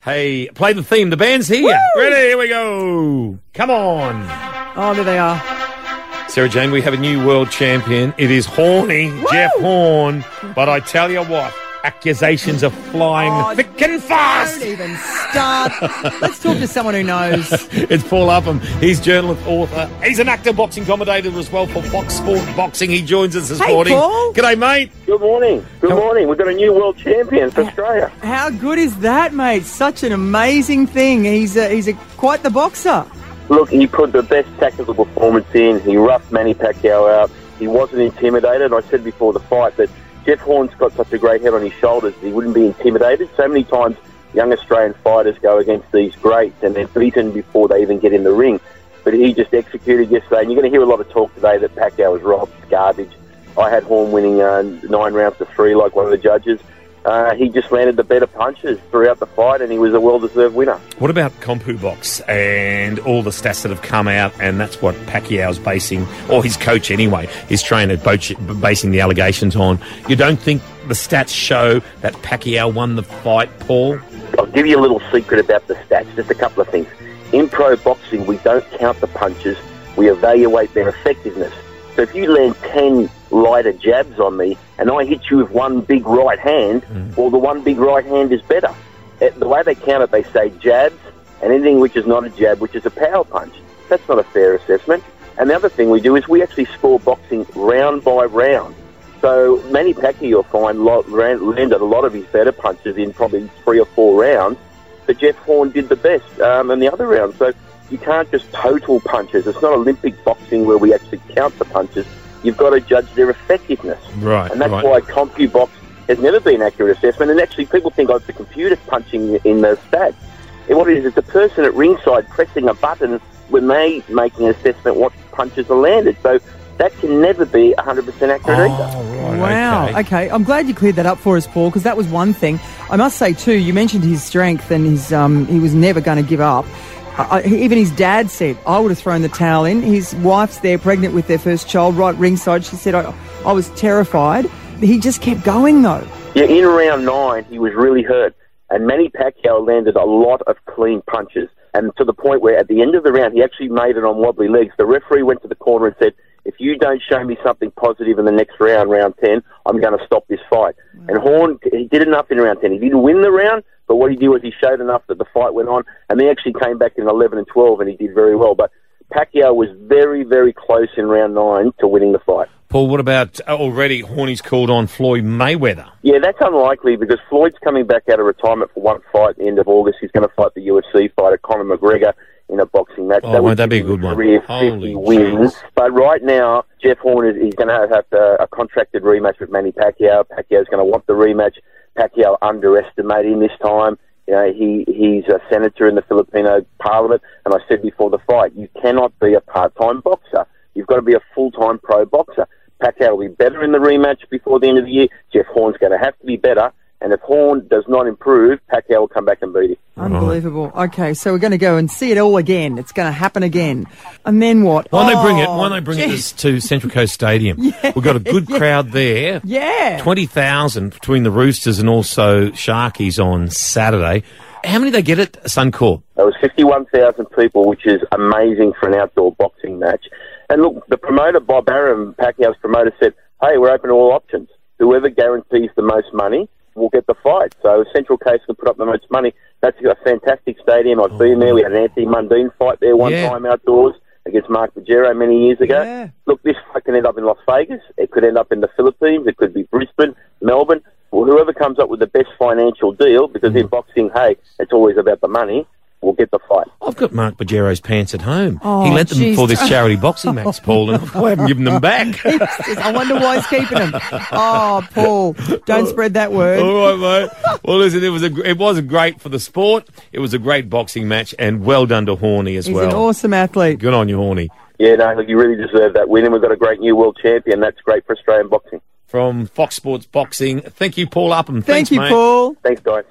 Hey, play the theme. The band's here. Woo! Ready? Here we go. Come on. Oh, there they are. Sarah Jane, we have a new world champion. It is Horny, Jeff Horn. But I tell you what, accusations are flying thick and fast. Don't even start. Let's talk to someone who knows. It's Paul Upham. He's journalist, author. He's an active boxing commentator as well for Fox Sport Boxing. He joins us this morning. Paul. G'day, mate. Good morning. Good morning. We've got a new world champion for Australia. How good is that, mate? Such an amazing thing. He's quite the boxer. Look, he put the best tactical performance in. He roughed Manny Pacquiao out. He wasn't intimidated. I said before the fight that Jeff Horn's got such a great head on his shoulders that he wouldn't be intimidated. So many times young Australian fighters go against these greats and they're beaten before they even get in the ring. But he just executed yesterday. And you're going to hear a lot of talk today that Pacquiao was robbed, garbage. I had Horn winning 9 rounds to 3 like one of the judges. He just landed the better punches throughout the fight and he was a well-deserved winner. What about CompuBox and all the stats that have come out, and that's what Pacquiao's basing, or his coach anyway, his trainer basing the allegations on. You don't think the stats show that Pacquiao won the fight, Paul? I'll give you a little secret about the stats, just a couple of things. In pro boxing, we don't count the punches, we evaluate their effectiveness. So if you land 10 lighter jabs on me and I hit you with one big right hand, well, the one big right hand is better. The way they count it, they say jabs and anything which is not a jab, which is a power punch. That's not a fair assessment. And the other thing we do is we actually score boxing round by round. So Manny Pacquiao, you'll find, landed a lot of his better punches in probably 3 or 4 rounds, but Jeff Horn did the best in the other rounds. So you can't just total punches. It's not Olympic boxing where we actually count the punches. You've got to judge their effectiveness. Right. And that's why CompuBox has never been an accurate assessment. And actually people think, it's the computer punching in the stats. And what it is, it's a person at ringside pressing a button when they making an assessment what punches are landed. So that can never be 100% accurate either. Right, Wow. Okay. I'm glad you cleared that up for us, Paul, because that was one thing. I must say, too, you mentioned his strength and his he was never going to give up. Even his dad said, I would have thrown the towel in. His wife's there, pregnant with their first child, right ringside. She said, I was terrified. He just kept going, though. Yeah, in round 9, he was really hurt. And Manny Pacquiao landed a lot of clean punches. And to the point where at the end of the round, he actually made it on wobbly legs. The referee went to the corner and said, if you don't show me something positive in the next round, round 10, I'm going to stop this fight. And Horn, he did enough in round 10. He didn't win the round, but what he did was he showed enough that the fight went on, and he actually came back in 11 and 12, and he did very well. But Pacquiao was very, very close in round 9 to winning the fight. Paul, what about already Horny's called on Floyd Mayweather? Yeah, that's unlikely because Floyd's coming back out of retirement for one fight at the end of August. He's going to fight the UFC fighter Conor McGregor in a boxing match. Oh, won't that be a good one? 50 wins. But right now, Jeff Horn he's going to have a contracted rematch with Manny Pacquiao. Pacquiao's going to want the rematch. Pacquiao underestimated him this time. You know, he's a senator in the Filipino parliament, and I said before the fight, you cannot be a part-time boxer. You've got to be a full-time pro boxer. Pacquiao will be better in the rematch before the end of the year. Jeff Horn's going to have to be better. And if Horn does not improve, Pacquiao will come back and beat him. Unbelievable. Okay, so we're going to go and see it all again. It's going to happen again. And then what? Why don't they bring it to Central Coast Stadium? Yeah, We've got a good crowd there. Yeah. 20,000 between the Roosters and also Sharkies on Saturday. How many they get at Suncorp? There was 51,000 people, which is amazing for an outdoor boxing match. And look, the promoter, Bob Arum, Pacquiao's promoter, said, hey, we're open to all options. Whoever guarantees the most money will get the fight. So Central Coast can put up the most money. That's a fantastic stadium. I've been there. We had an Anthony Mundine fight there one time outdoors against Mark Bajero many years ago. Yeah. Look, this fight can end up in Las Vegas. It could end up in the Philippines. It could be Brisbane, Melbourne. Well, whoever comes up with the best financial deal, because in boxing, hey, it's always about the money, will get the fight. I've got Mark Bajero's pants at home. Oh, he lent them geez. for this charity boxing match, Paul, and I haven't given them back. I wonder why he's keeping them. Oh, Paul, don't spread that word. All right, mate. Well, listen, it was great for the sport. It was a great boxing match, and well done to Horny as He's well. an awesome athlete. Good on you, Horny. Yeah, no, you really deserve that win, and we've got a great new world champion. That's great for Australian boxing. From Fox Sports Boxing, thank you, Paul Upham. Thank you, mate. Paul. Thanks, guys.